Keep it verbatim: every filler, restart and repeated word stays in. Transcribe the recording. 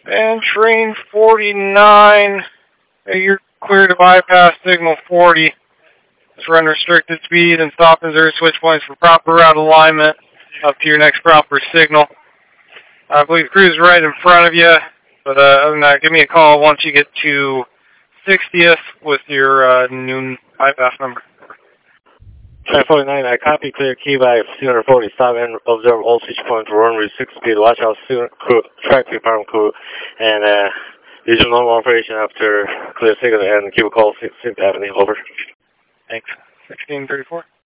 And train forty-nine, you're clear to bypass signal forty. Just run restricted speed and stop and zero switch points for proper route alignment up to your next proper signal. I believe the crew's right in front of you, but uh, other than that, give me a call once you get to sixtieth with your uh, noon bypass number. Train forty-nine, I copy, clear key by C one forty, stop and observe all switch points for runway six speed, watch out crew, track department crew, and uh, usual normal operation after clear signal and keep a call sixteenth Avenue, over. Thanks. sixteen thirty-four.